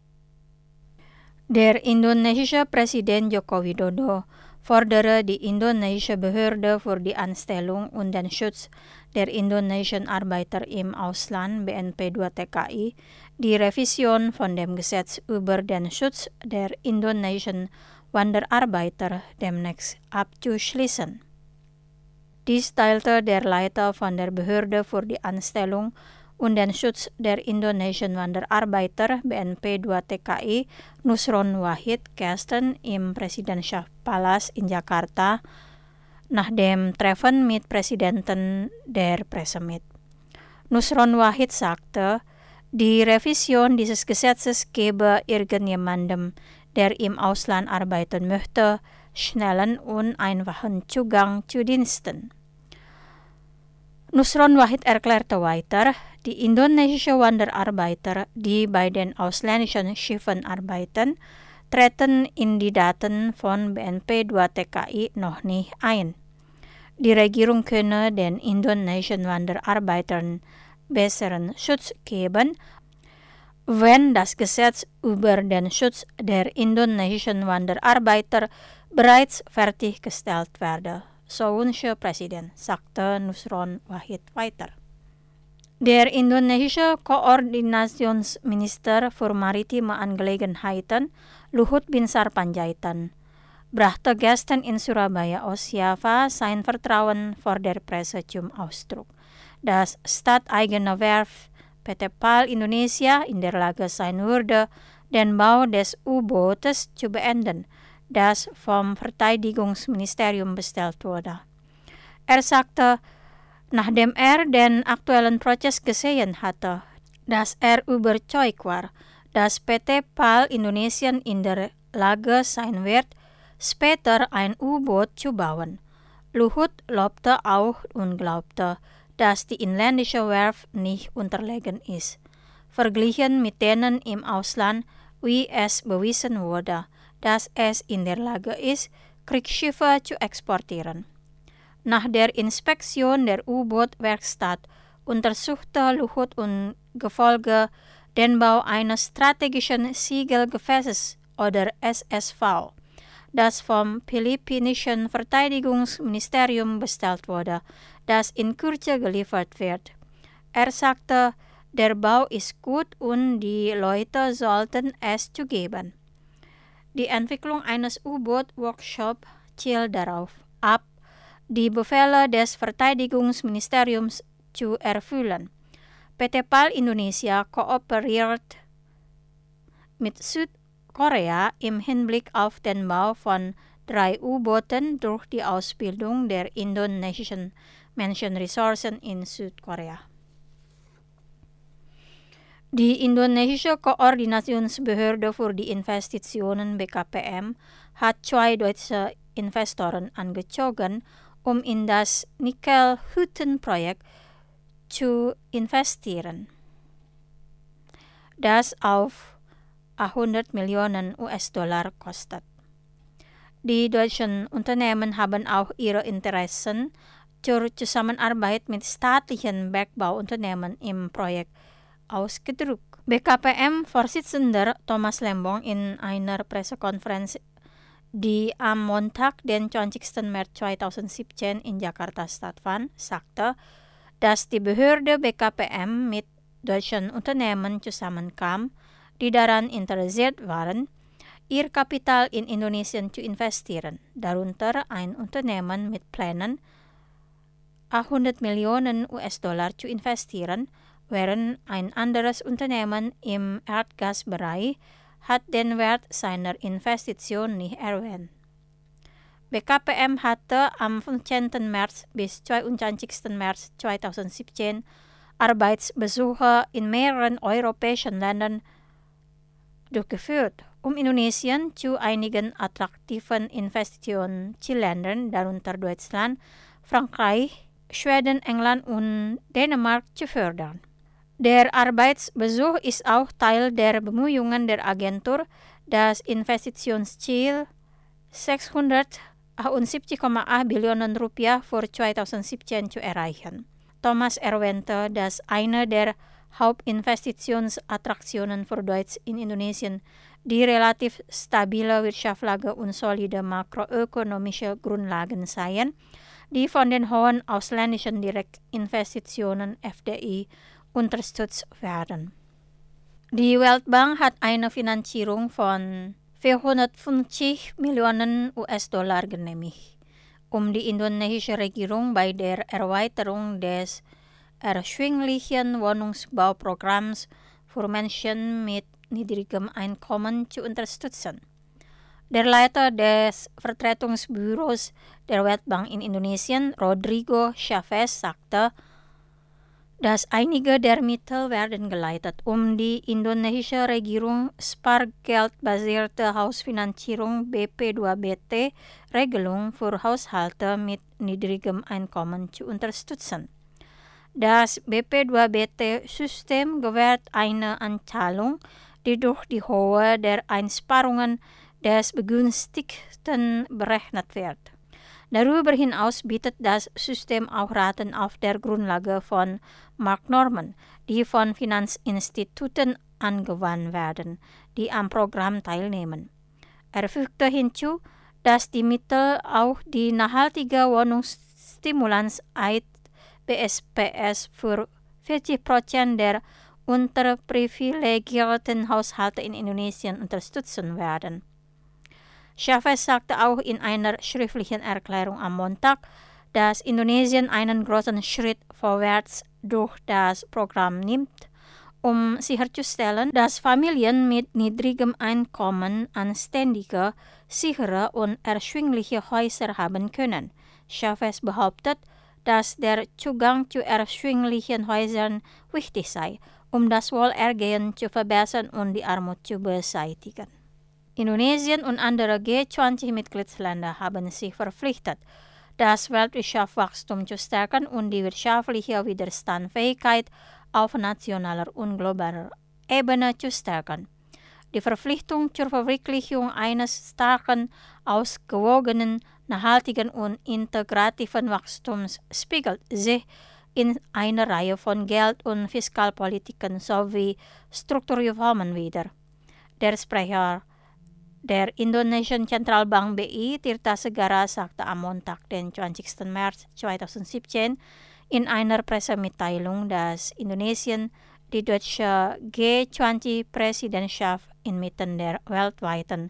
Der indonesische Präsident Joko Widodo fordere die indonesische Behörde für die Anstellung und den Schutz der indonesischen Arbeiter im Ausland B N P zwei T K I die Revision von dem Gesetz über den Schutz der indonesischen Wanderarbeiter demnächst abzuschließen. Dies teilte der Leiter von der Behörde für die Anstellung und den Schutz der indonesischen Wanderarbeiter B N P zwei T K I Nusron Wahid gestern im Präsidentschaftspalast in Jakarta nach dem Treffen mit Präsidenten der Presse mit. Nusron Wahid sagte, Die Revision dieses Gesetzes gebe irgendjemandem, der im Ausland arbeiten möchte, schnellen und einfachen Zugang zu Diensten. Nusron Wahid erklärte weiter, die indonesische Wanderarbeiter, die bei den ausländischen Schiffen arbeiten, treten in die Daten von B N P zwei T K I noch nicht ein. Die Regierung könne den indonesischen Wanderarbeitern besseren Schutz geben, wenn das Gesetz über den Schutz der indonesischen Wanderarbeiter bereits fertiggestellt werde, so wünsche Presiden, sagte Nusron Wahid weiter. Der indonesische Koordinationsminister für maritime Angelegenheiten, Luhut Binsar Panjaitan, brachte gestern in Surabaya aus Java sein Vertrauen vor der Presse zum Ausdruck. Das staateigene Werft P T PAL Indonesia in der Lage sein würde, den Bau des U-Bootes zu beenden, das vom Verteidigungsministerium bestellt wurde. Er sagte, nachdem er den aktuellen Prozess gesehen hatte, dass er überzeugt war, dass P T PAL Indonesia in der Lage sein wird, später ein U-Boot zu bauen. Luhut lobte auch und glaubte, dass die inländische Werft nicht unterlegen ist, verglichen mit denen im Ausland, wie es bewiesen wurde, dass es in der Lage ist, Kriegsschiffe zu exportieren. Nach der Inspektion der U-Boot-Werkstatt untersuchte Luhut und Gefolge den Bau eines strategischen Segelgefäßes oder S S V, das vom philippinischen Verteidigungsministerium bestellt wurde, das in Kürze geliefert wird. Er sagte, der Bau ist gut und die Leute sollten es zugeben. Die Entwicklung eines U-Boot-Workshops zielt darauf ab, die Befehle des Verteidigungsministeriums zu erfüllen. P T PAL Indonesia kooperiert mit Südkorea im Hinblick auf den Bau von drei U-Booten durch die Ausbildung der indonesischen Menschenressourcen in Südkorea. Die indonesische Koordinationsbehörde für die Investitionen B K P M hat zwei deutsche Investoren angezogen, um in das Nickel-Hütten-Projekt zu investieren, das auf hundert Millionen U S-Dollar kostet. Die deutschen Unternehmen haben auch ihre Interessen zur Zusammenarbeit mit staatlichen Bergbauunternehmen im Projekt ausgedrückt. B K P M-Vorsitzender Thomas Lembong in einer Pressekonferenz, die am Montag, den zwanzigsten März zweitausendsiebzehn in Jakarta stattfand, sagte, dass die Behörde B K P M mit deutschen Unternehmen zusammenkam, die daran interessiert waren, ihr Kapital in Indonesien zu investieren, darunter ein Unternehmen mit Plänen, hundert Millionen U S-Dollar zu investieren, während ein anderes Unternehmen im Erdgasbereich hat den Wert seiner Investition nicht erwähnt. B K P M hatte am fünfzehnten März bis zweiundzwanzigsten März zweitausendsiebzehn Arbeitsbesuche in mehreren europäischen Ländern durchgeführt, um Indonesien zu einigen attraktiven Investitionszielländern, darunter Deutschland, Frankreich, Schweden, England und Dänemark zu fördern. Der Arbeitsbesuch ist auch Teil der Bemühungen der Agentur, das Investitionsziel sechshundertachtundsiebzig Komma acht Billionen Rupiah für zweitausendsiebzehn zu erreichen. Thomas erwähnte, dass eine der Hauptinvestitionsattraktionen für Deutsch in Indonesien die relativ stabile Wirtschaftslage und solide makroökonomische Grundlagen seien, die von den hohen ausländischen Direktinvestitionen F D I unterstützt werden. Die Weltbank hat eine Finanzierung von vierhundertfünfzig Millionen U S-Dollar genehmigt, um die indonesische Regierung bei der Erweiterung des erschwinglichen Wohnungsbauprogramms für Menschen mit niedrigem Einkommen zu unterstützen. Der Leiter des Vertretungsbüros der Weltbank in Indonesien, Rodrigo Chavez, sagte, Das einige der Mittel werden geleitet, um die indonesische Regierung spargeldbasierte Hausfinanzierung B P dua B T Regelung für Haushalte mit niedrigem Einkommen zu unterstützen. Das B P dua B T-System gewährt eine Anzahlung, die durch die Höhe der Einsparungen des Begünstigten berechnet wird. Darüber hinaus bietet das System auch Raten auf der Grundlage von Marktnormen, die von Finanzinstituten angewandt werden, die am Programm teilnehmen. Er fügte hinzu, dass die Mittel auch die nachhaltige Wohnungsstimulans A I D B S P S für vierzig Prozent der unterprivilegierten Haushalte in Indonesien unterstützen werden. Chavez sagte auch in einer schriftlichen Erklärung am Montag, dass Indonesien einen großen Schritt vorwärts durch das Programm nimmt, um sicherzustellen, dass Familien mit niedrigem Einkommen anständige, sichere und erschwingliche Häuser haben können. Chavez behauptet, dass der Zugang zu erschwinglichen Häusern wichtig sei, um das Wohlergehen zu verbessern und die Armut zu beseitigen. Indonesien und andere G zwanzig-Mitgliedsländer haben sich verpflichtet, das Weltwirtschaftswachstum zu stärken und die wirtschaftliche Widerstandsfähigkeit auf nationaler und globaler Ebene zu stärken. Die Verpflichtung zur Verwirklichung eines starken, ausgewogenen, nachhaltigen und integrativen Wachstums spiegelt sich in einer Reihe von Geld- und Fiskalpolitiken sowie Strukturreformen wider. Der Sprecher der Indonesischen Zentralbank B I, Tirta Segara, sagte am Montag, den zwanzigsten März zweitausendsiebzehn, in einer Pressemitteilung, dass Indonesien die deutsche G zwanzig-Präsidentschaft inmitten der weltweiten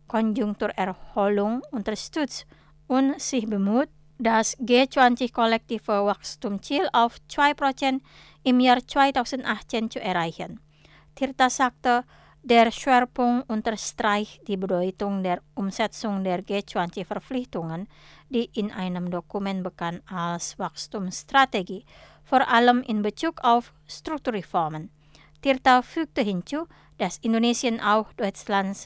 Konjunkturerholung unterstützt und sich bemüht, das G zwanzig-kollektive Wachstumsziel auf zwei Prozent im Jahr zweitausendachtzehn zu erreichen. Tirta sagte, der Schwerpunkt unterstreicht die Bedeutung der Umsetzung der G zwanzig-Verpflichtungen, die in einem Dokument bekannt als Wachstumsstrategie, vor allem in Bezug auf Strukturreformen. Tirta fügte hinzu, dass Indonesien auch Deutschlands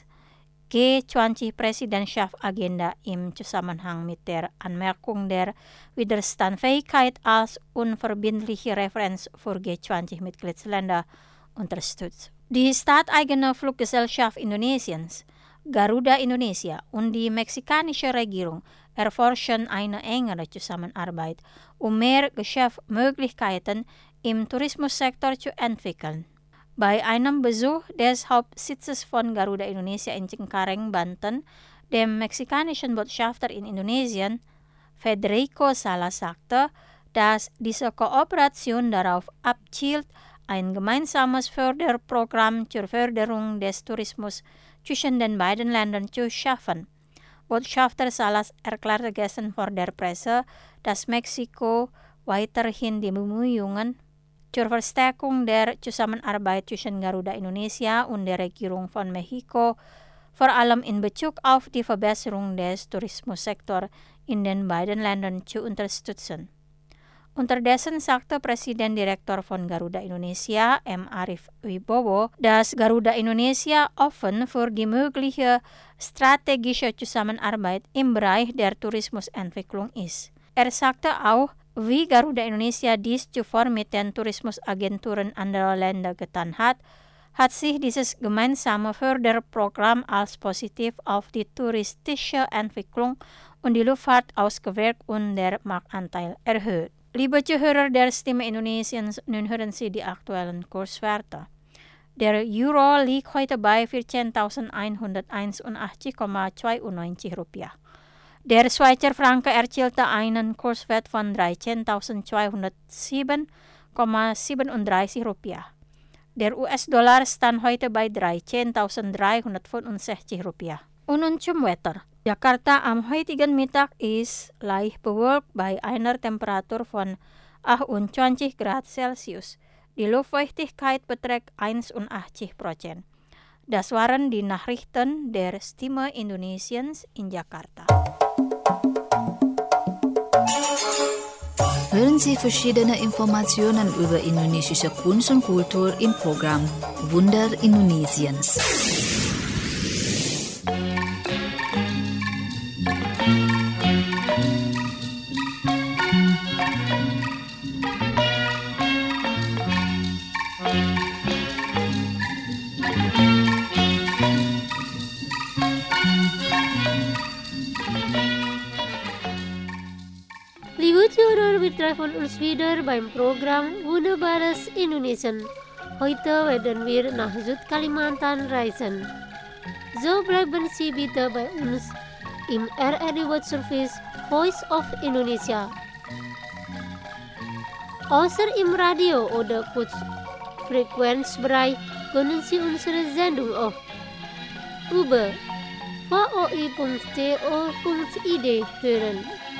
G zwanzig-Präsidentschaftsagenda im Zusammenhang mit der Anmerkung der Widerstandsfähigkeit als unverbindliche Referenz für G zwanzig-Mitgliedsländer unterstützt. Die staatseigene Fluggesellschaft Indonesiens, Garuda Indonesia, und die mexikanische Regierung erforschen eine engere Zusammenarbeit, um mehr Geschäftsmöglichkeiten im Tourismussektor zu entwickeln. Bei einem Besuch des Hauptsitzes von Garuda Indonesia in Cengkareng, Banten, dem mexikanischen Botschafter in Indonesien, Federico Salas, sagte, dass diese Kooperation darauf abzielt, ein gemeinsames Förderprogramm zur Förderung des Tourismus zwischen den beiden Ländern zu schaffen. Botschafter Salas erklärte gestern vor der Presse, dass Mexiko weiterhin die Bemühungen zur Verstärkung der Zusammenarbeit zwischen Garuda Indonesia und der Regierung von Mexiko, vor allem in Bezug auf die Verbesserung des Tourismussektors in den beiden Ländern zu unterstützen. Unterdessen sagte Präsident-Direktor von Garuda Indonesia, M. Arief Wibowo, dass Garuda Indonesia offen für die mögliche strategische Zusammenarbeit im Bereich der Tourismusentwicklung ist. Er sagte auch, wie Garuda Indonesia dies zuvor mit den Tourismusagenturen anderer Länder getan hat, hat sich dieses gemeinsame Förderprogramm als positiv auf die touristische Entwicklung und die Luftfahrt ausgewirkt und der Marktanteil erhöht. Liebe Zuhörer der Stimme Indonesiens, nun hören Sie die aktuellen Kurswerte. Der Euro liegt heute bei vierzehntausendeinhunderteinundachtzig Komma zweiundneunzig Rupiah. Der Schweizer Franken erzielte einen Kurswert von dreizehntausendzweihundertsieben Komma siebenunddreißig Rupiah. Der U S-Dollar stand heute bei dreizehntausenddreihundertfünfundsechzig Rupiah. Und nun zum Wetter. Jakarta am heutigen Mittag ist leicht bewölkt bei einer Temperatur von achtundzwanzig Grad Celsius. Die Luftfeuchtigkeit beträgt einundachtzig Prozent. Das waren die Nachrichten der Stimme Indonesiens in Jakarta. hören Sie verschiedene Informationen über indonesische Kunst und Kultur im Programm Wunder Indonesiens. Liebe Zuhörer, wir treffen uns wieder beim Programm Wunderbares Indonesien. Heute werden wir nach Südkalimantan reisen. So bleiben Sie bitte bei uns im R R D World Service Voice of Indonesia. Außer im Radio oder Kurzfrequenzbereich können Sie unsere Sendung auch über v o i punkt co punkt i d hören.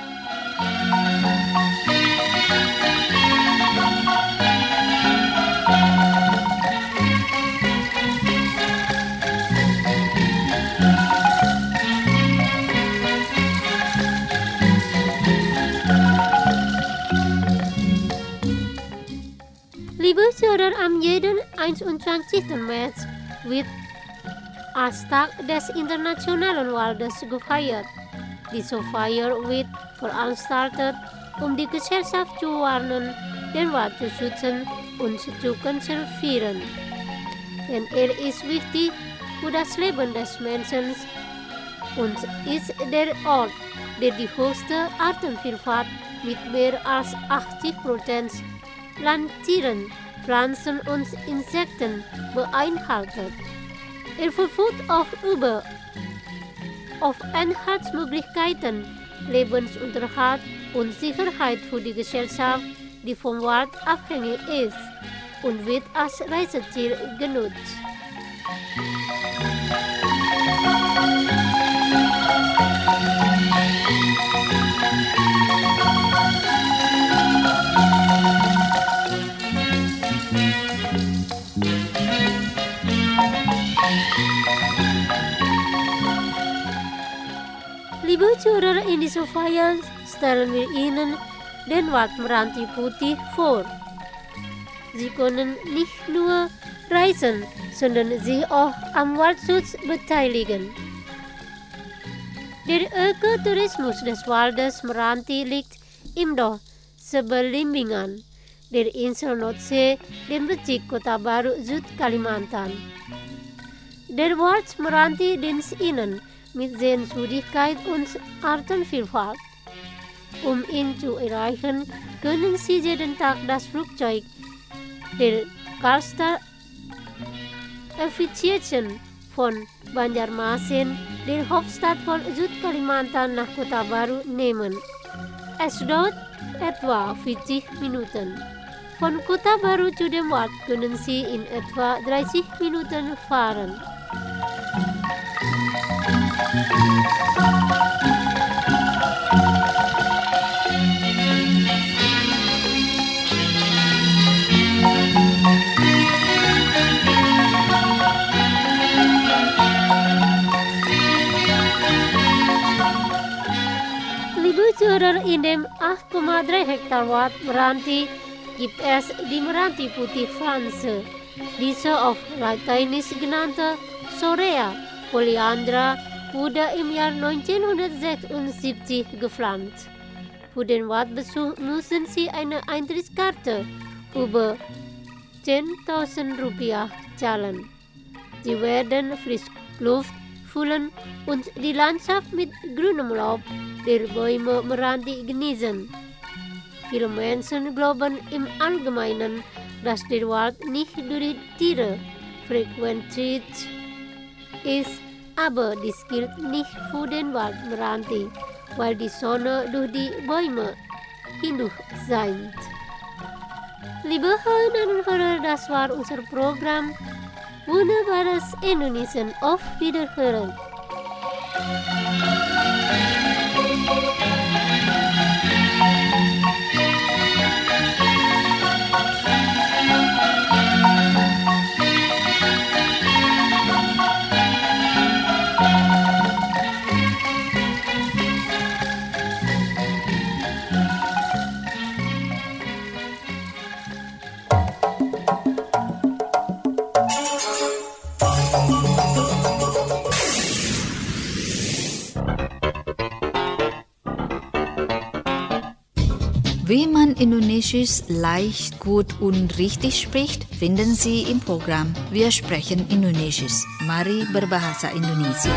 Liebe Zuhörer, am jeden einundzwanzigsten März wird als Tag des Internationalen Waldes gefeiert. Diese Feier wird veranstaltet, um die Gesellschaft zu warnen, den Wald zu schützen und zu konservieren. Denn er ist wichtig für das Leben des Menschen und ist der Ort, der die höchste Artenvielfalt mit mehr als achtzig Prozent Landtieren, Pflanzen und Insekten beinhaltet. Er verfügt auch über auf Einhaltsmöglichkeiten, Lebensunterhalt und Sicherheit für die Gesellschaft, die vom Wald abhängig ist und wird als Reiseziel genutzt. Liebe Zuhörer, in dieser Feier stellen wir Ihnen den Wald Meranti Putih vor. Sie können nicht nur reisen, sondern sich auch am Waldschutz beteiligen. Der Ökotourismus des Waldes Meranti liegt im Dorf Sebelimbingan, der Insel Nordsee, dem Bezirk Kota Baru, Südkalimantan. Der Wald Meranti dient Ihnen mit Sehenswürdigkeit und Artenvielfalt. Um ihn zu erreichen, können Sie jeden Tag das Flugzeug der Calstar Aviation von Banjarmasin, der Hauptstadt von Südkalimantan, nach Kota Baru nehmen. Es dauert etwa vierzig Minuten. Von Kota Baru zu dem Wald können Sie in etwa dreißig Minuten fahren. Liebe Zuhörer, in dem acht Komma drei Hektar Wald Meranti gibt es die Meranti Putih Pflanze, diese auf Lateinisch genannte Sorea polyandra wurde im Jahr neunzehnhundertsechsundsiebzig gepflanzt. Für den Waldbesuch müssen Sie eine Eintrittskarte über zehntausend Rupiah zahlen. Sie werden Frischluft fühlen und die Landschaft mit grünem Laub der Bäume Meranti genießen. Viele Menschen glauben im Allgemeinen, dass der Wald nicht durch Tiere frequentiert ist, aber dies gilt nicht für den Wald Meranti, weil die Sonne durch die Bäume hindurch scheint. Liebe Hörerinnen und Hörer, das war unser Programm Wunderbares Indonesien. Auf Wiederhören. Wie man Indonesisch leicht, gut und richtig spricht, finden Sie im Programm Wir sprechen Indonesisch. Mari berbahasa Indonesia.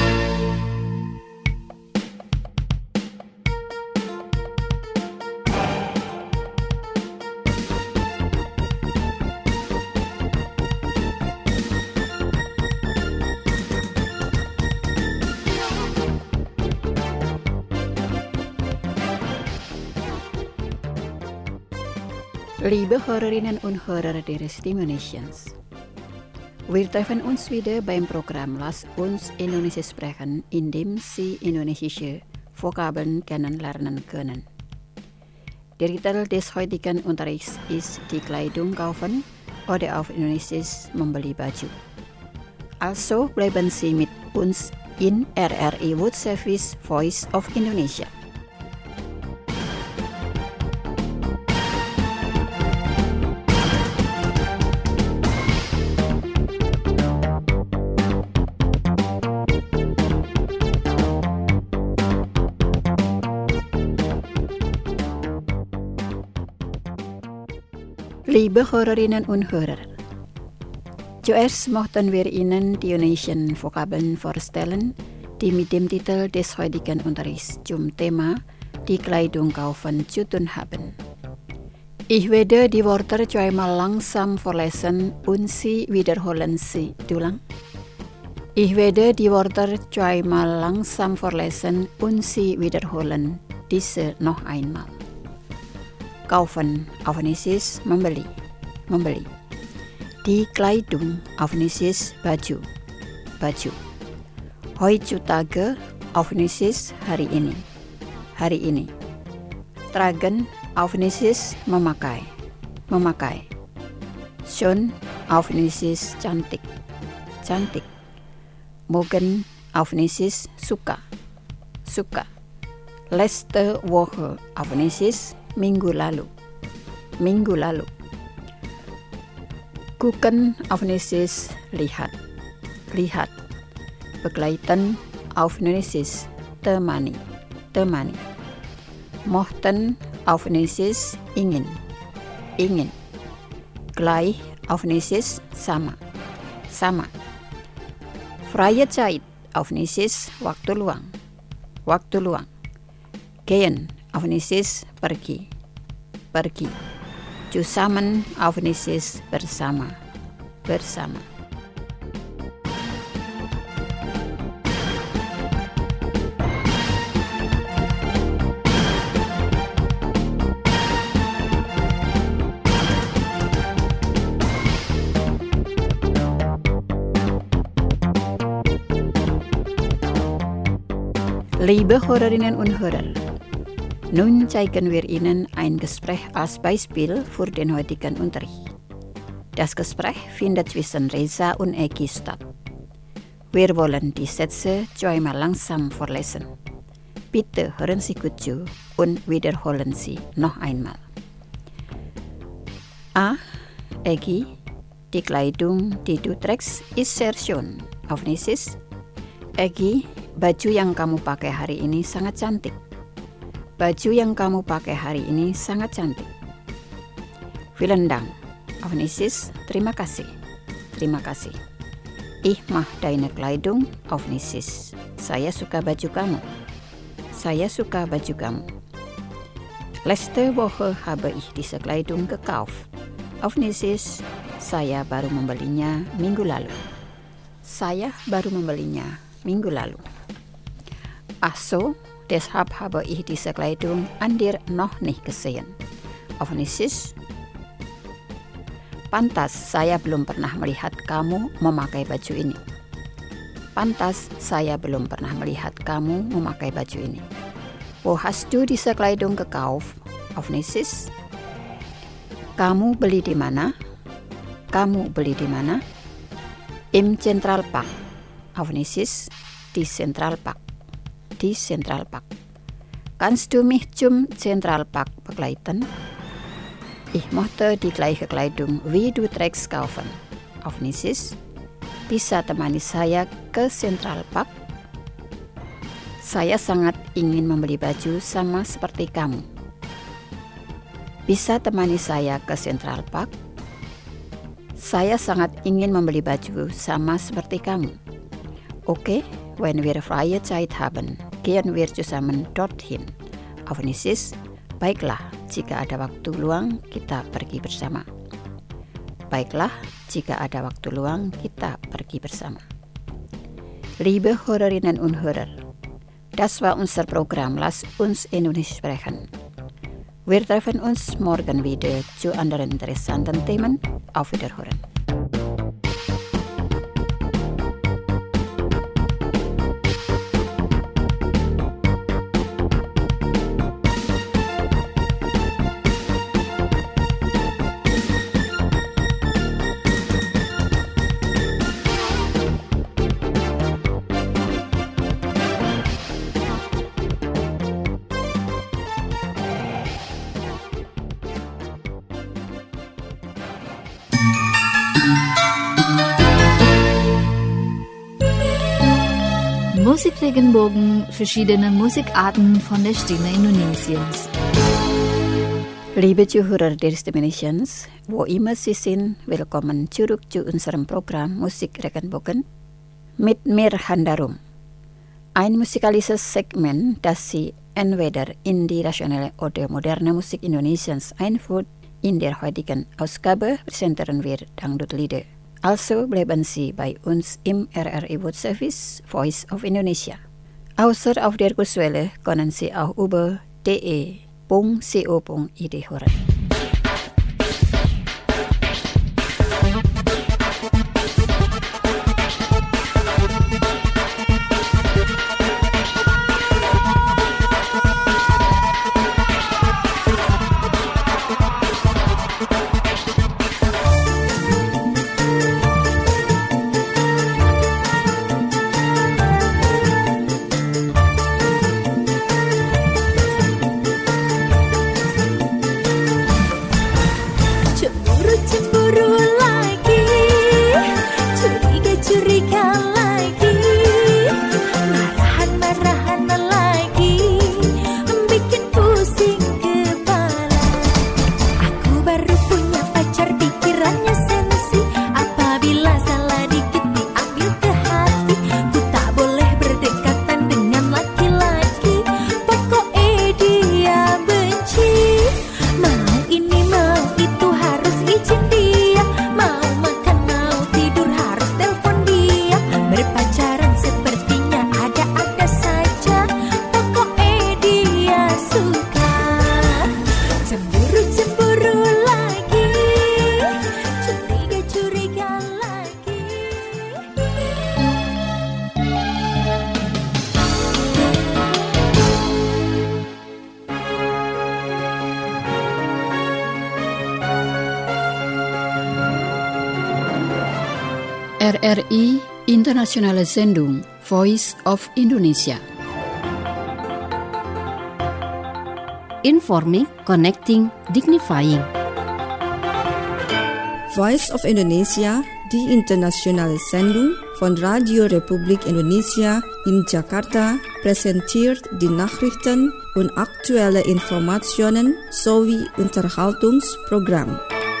Liebe Hörerinnen und Hörer der Stimulations. Wir treffen uns wieder beim Programm Lass uns Indonesisch sprechen, in dem Sie indonesische Vokabeln kennenlernen können. Der Titel des heutigen Unterrichts ist die Kleidung kaufen oder auf Indonesisch membeli baju. Also bleiben Sie mit uns in R R I World Service Voice of Indonesia. Liebe Hörerinnen und Hörer, zuerst möchten wir Ihnen die indonesian Vokabeln vorstellen, die mit dem Titel des heutigen Unterrichts zum Thema die Kleidung kaufen zu tun haben. Ich werde die Wörter zweimal langsam vorlesen und Sie wiederholen sie. Ulang. Ich werde die Wörter zweimal langsam vorlesen und Sie wiederholen diese noch einmal. Kaufen auf Indonesisch membeli, membeli. Die Kleidung auf Indonesisch baju, baju. Heutzutage auf Indonesisch hari ini, hari ini. Tragen auf Indonesisch memakai, memakai. Schön auf Indonesisch cantik, cantik. Morgen auf Indonesisch suka, suka. Letzte Woche auf Indonesisch minggu lalu, minggu lalu. Gucken auf Indonesisch lihat, lihat. Begleiten auf Indonesisch temani, temani. Mochten auf Indonesisch ingin, ingin. Gleich auf Indonesisch sama, sama. Freie Zeit auf Indonesisch waktu luang, waktu luang. Gehen auf Indonesisch pergi, pergi. Zusammen auf Indonesisch bersama, bersama. Liebe Hörerinnen und Hörer, nun zeigen wir Ihnen ein Gespräch als Beispiel für den heutigen Unterricht. Das Gespräch findet zwischen Reza und Egi statt. Wir wollen die Sätze zweimal langsam vorlesen. Bitte hören Sie gut zu und wiederholen Sie noch einmal. A. Egi, die Kleidung, die du trägst, ist sehr schön. Auf Indonesisch, Egi, baju yang kamu pakai hari ini sangat cantik. Baju yang kamu pakai hari ini sangat cantik. Vielen Dank. Auf Indonesisch, terima kasih. Terima kasih. Ich mag deine Kleidung. Auf Indonesisch, saya suka baju kamu. Saya suka baju kamu. Letzte Woche habe ich diese Kleidung gekauft. Auf Indonesisch, saya baru membelinya minggu lalu. Saya baru membelinya minggu lalu. Ach so, deshalb habe ich diese Kleidung an dir noch nicht gesehen. Auf Indonesisch, pantas saya belum pernah melihat kamu memakai baju ini. Pantas saya belum pernah melihat kamu memakai baju ini. Wo hast du diese Kleidung gekauft? Auf Indonesisch, kamu beli di mana? Kamu beli di mana? Im Zentralpark. Auf Indonesisch, di Zentralpark. Di Zentralpark. Kannst du mich zum Zentralpark begleiten? Ich möchte die gleiche Kleidung wie du trägst kaufen. Auf Indonesisch, bisa temani saya ke Zentralpark? Saya sangat ingin membeli baju sama seperti kamu. Bisa temani saya ke Central Park? Saya sangat ingin membeli baju sama seperti kamu. Oke, okay, when wir freie Zeit haben, gehen wir zusammen dorthin. Auf Nissis, baiklah, jika ada waktu luang, kita pergi bersama. Baiklah, jika ada waktu luang, kita pergi bersama. Liebe Hörerinnen und Hörer, das war unser Programm Lass uns Indonesisch sprechen. Wir treffen uns morgen wieder zu anderen interessanten Themen. Auf Wiederhören. Musikregenbogen, verschiedene Musikarten von der Stimme Indonesiens. Liebe Zuhörer der Stimme Indonesiens, wo immer Sie sind, willkommen zurück zu unserem Programm Musikregenbogen mit mir Handarum. Ein musikalisches Segment, das Sie entweder in die rationelle oder moderne Musik Indonesiens einführt. In der heutigen Ausgabe präsentieren wir Dangdut-Lieder. Also bleiben Sie bei uns im R R I World Service Voice of Indonesia. Außer auf der Kurswelle können Sie auch über d e punkt co punkt i d hören. R R I Internationale Sendung Voice of Indonesia. Informing, connecting, dignifying. Voice of Indonesia, die internationale Sendung von Radio Republik Indonesia in Jakarta, präsentiert die Nachrichten und aktuelle Informationen sowie Unterhaltungsprogramm.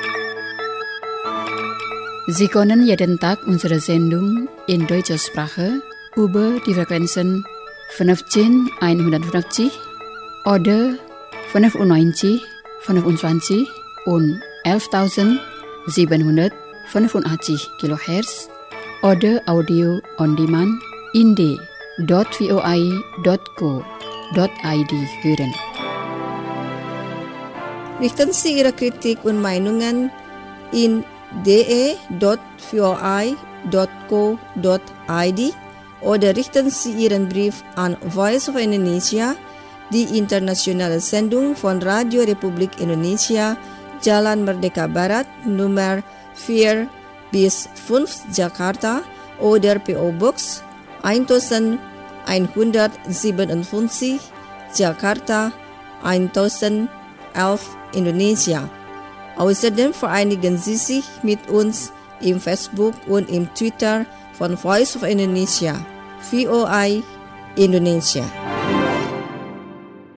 Sie können jeden Tag unsere Sendung in deutscher Sprache über die Frequenzen fünfzehn einhundertfünfzig oder fünfundneunzig fünfundzwanzig und elftausendsiebenhundertfünfundachtzig Kilohertz oder Audio on Demand in d punkt voi punkt co punkt i d hören. Richten Sie Ihre Kritik und Meinungen in d e punkt voi punkt co punkt i d oder richten Sie Ihren Brief an Voice of Indonesia, die internationale Sendung von Radio Republik Indonesia, Jalan Merdeka Barat, Nummer vier bis fünf Jakarta oder P O Box elfhundertsiebenundfünfzig, Jakarta elf Indonesia. Außerdem vereinigen Sie sich mit uns im Facebook und im Twitter von Voice of Indonesia, V O I Indonesia.